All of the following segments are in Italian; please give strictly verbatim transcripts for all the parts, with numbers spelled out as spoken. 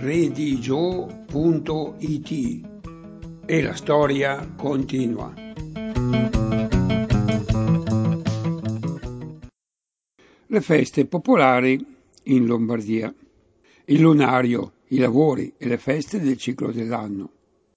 redigio punto it e la storia continua. Le feste popolari in Lombardia, il lunario, i lavori e le feste del ciclo dell'anno.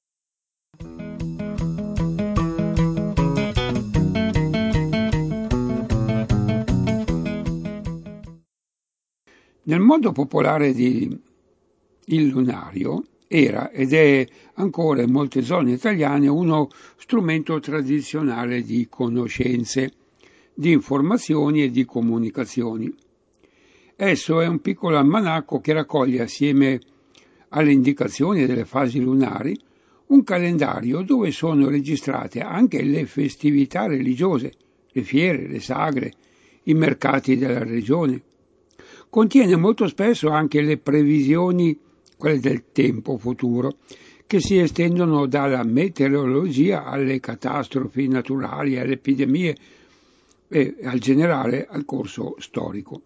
Nel mondo popolare di il lunario era ed è ancora in molte zone italiane uno strumento tradizionale di conoscenze, di informazioni e di comunicazioni. Esso è un piccolo almanacco che raccoglie assieme alle indicazioni delle fasi lunari un calendario dove sono registrate anche le festività religiose, le fiere, le sagre, i mercati della regione. Contiene molto spesso anche le previsioni, quelle del tempo futuro, che si estendono dalla meteorologia alle catastrofi naturali, alle epidemie e al generale al corso storico.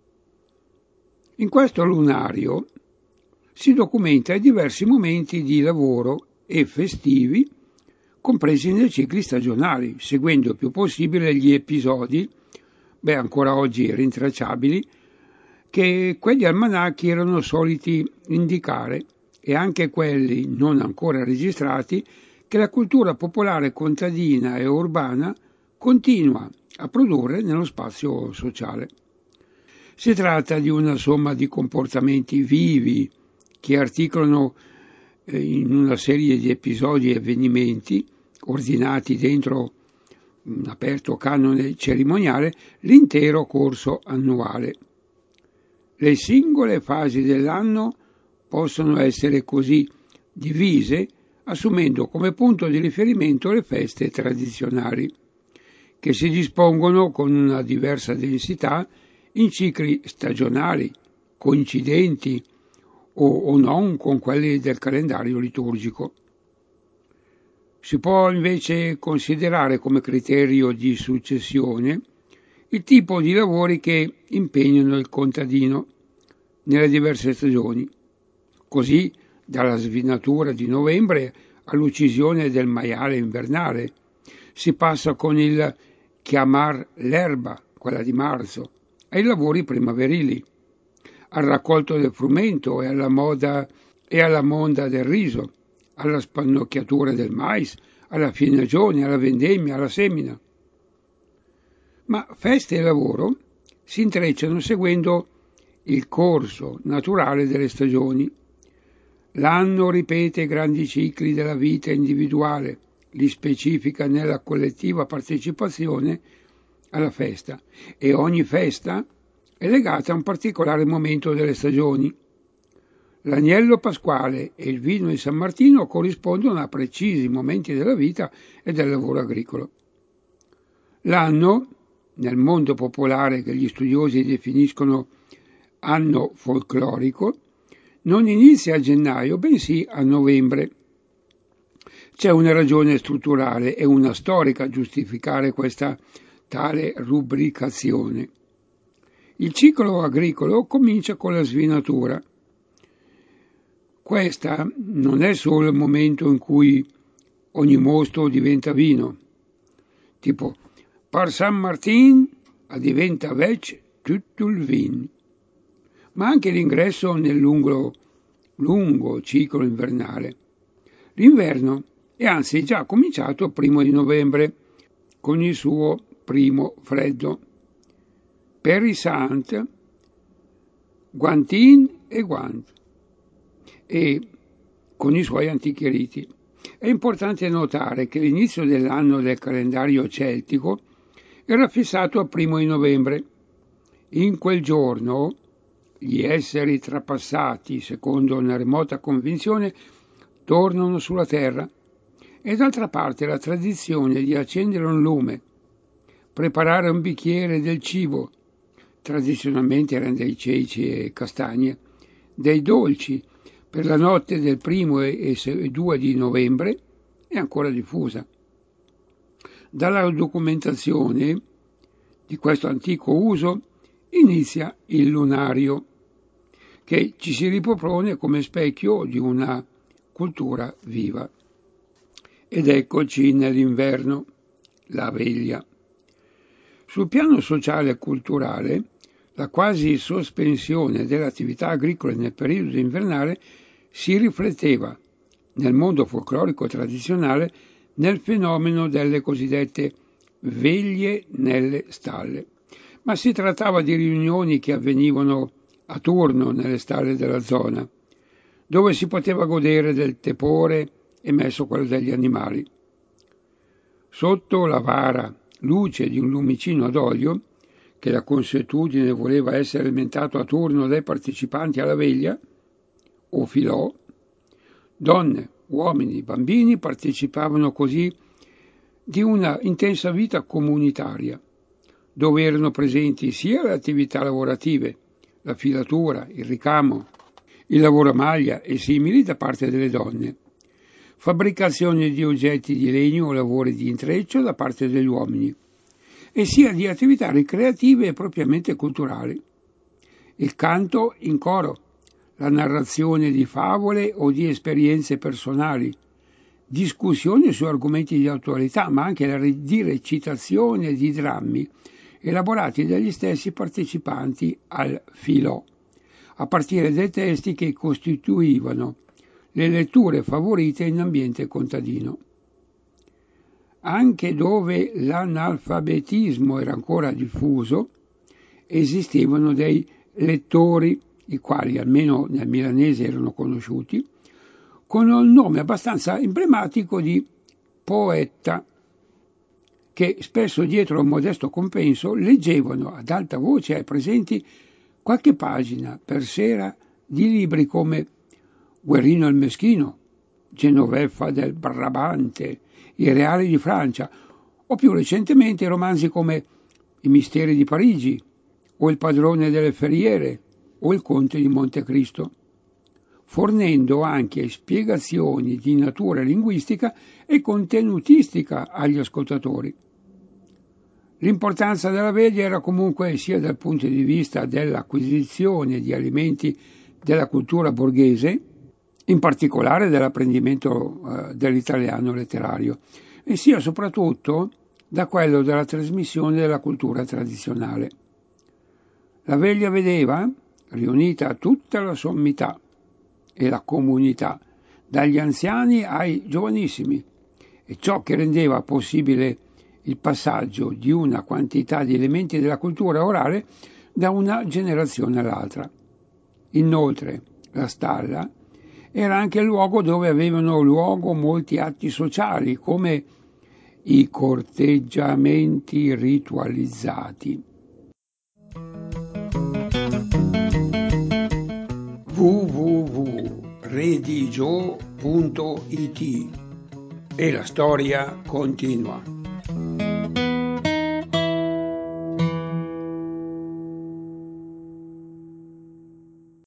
In questo lunario si documenta i diversi momenti di lavoro e festivi compresi nei cicli stagionali, seguendo il più possibile gli episodi, beh ancora oggi rintracciabili, che quegli almanacchi erano soliti indicare, e anche quelli non ancora registrati, che la cultura popolare contadina e urbana continua a produrre nello spazio sociale. Si tratta di una somma di comportamenti vivi che articolano eh, in una serie di episodi e avvenimenti ordinati dentro un aperto canone cerimoniale l'intero corso annuale. Le singole fasi dell'anno possono essere così divise assumendo come punto di riferimento le feste tradizionali, che si dispongono con una diversa densità in cicli stagionali, coincidenti o, o non con quelli del calendario liturgico. Si può invece considerare come criterio di successione il tipo di lavori che impegnano il contadino nelle diverse stagioni. Così, dalla svinatura di novembre all'uccisione del maiale invernale, si passa con il chiamar l'erba, quella di marzo, ai lavori primaverili, al raccolto del frumento e alla moda e alla monda del riso, alla spannocchiatura del mais, alla finegione, alla vendemmia, alla semina. Ma feste e lavoro si intrecciano seguendo il corso naturale delle stagioni. L'anno ripete i grandi cicli della vita individuale, li specifica nella collettiva partecipazione alla festa, e ogni festa è legata a un particolare momento delle stagioni. L'agnello pasquale e il vino di San Martino corrispondono a precisi momenti della vita e del lavoro agricolo. L'anno, nel mondo popolare che gli studiosi definiscono anno folclorico, non inizia a gennaio, bensì a novembre. C'è una ragione strutturale e una storica a giustificare questa tale rubricazione. Il ciclo agricolo comincia con la svinatura. Questa non è solo il momento in cui ogni mosto diventa vino, tipo per San Martin diventa vec tutto il vin, ma anche l'ingresso nel lungo, lungo ciclo invernale. L'inverno è anzi già cominciato il primo di novembre con il suo primo freddo. Per i Sant, Guantin e Guant, e con i suoi antichi riti. È importante notare che l'inizio dell'anno del calendario celtico era fissato al primo di novembre. In quel giorno gli esseri trapassati, secondo una remota convinzione, tornano sulla terra, e d'altra parte la tradizione di accendere un lume, preparare un bicchiere del cibo, tradizionalmente erano dei ceci e castagne, dei dolci per la notte del primo e due di novembre, è ancora diffusa. Dalla documentazione di questo antico uso inizia il lunario, che ci si ripropone come specchio di una cultura viva. Ed eccoci nell'inverno, la veglia. Sul piano sociale e culturale, la quasi sospensione delle attività agricole nel periodo invernale si rifletteva nel mondo folclorico tradizionale nel fenomeno delle cosiddette veglie nelle stalle. Ma si trattava di riunioni che avvenivano a turno nelle stalle della zona, dove si poteva godere del tepore emesso quello degli animali. Sotto la vara luce di un lumicino ad olio, che la consuetudine voleva essere alimentato a turno dai partecipanti alla veglia, o filò, donne, uomini, bambini partecipavano così di una intensa vita comunitaria, dove erano presenti sia le attività lavorative, la filatura, il ricamo, il lavoro a maglia e simili da parte delle donne, fabbricazione di oggetti di legno o lavori di intreccio da parte degli uomini, e sia di attività ricreative e propriamente culturali. Il canto in coro, la narrazione di favole o di esperienze personali, discussioni su argomenti di attualità, ma anche la di recitazione di drammi elaborati dagli stessi partecipanti al filò, a partire dai testi che costituivano le letture favorite in ambiente contadino. Anche dove l'analfabetismo era ancora diffuso, esistevano dei lettori, i quali almeno nel milanese erano conosciuti, con il nome abbastanza emblematico di poeta, che spesso dietro a un modesto compenso leggevano ad alta voce ai presenti qualche pagina per sera di libri come Guerrino il Meschino, Genoveffa del Brabante, I Reali di Francia, o più recentemente romanzi come I Misteri di Parigi, o Il Padrone delle Ferriere, o Il Conte di Montecristo, fornendo anche spiegazioni di natura linguistica e contenutistica agli ascoltatori. L'importanza della veglia era comunque sia dal punto di vista dell'acquisizione di alimenti della cultura borghese, in particolare dell'apprendimento eh, dell'italiano letterario, e sia soprattutto da quello della trasmissione della cultura tradizionale. La veglia vedeva riunita tutta la sommità e la comunità, dagli anziani ai giovanissimi, e ciò che rendeva possibile il passaggio di una quantità di elementi della cultura orale da una generazione all'altra. Inoltre, la stalla era anche il luogo dove avevano luogo molti atti sociali, come i corteggiamenti ritualizzati. w w w punto redigio punto it e la storia continua.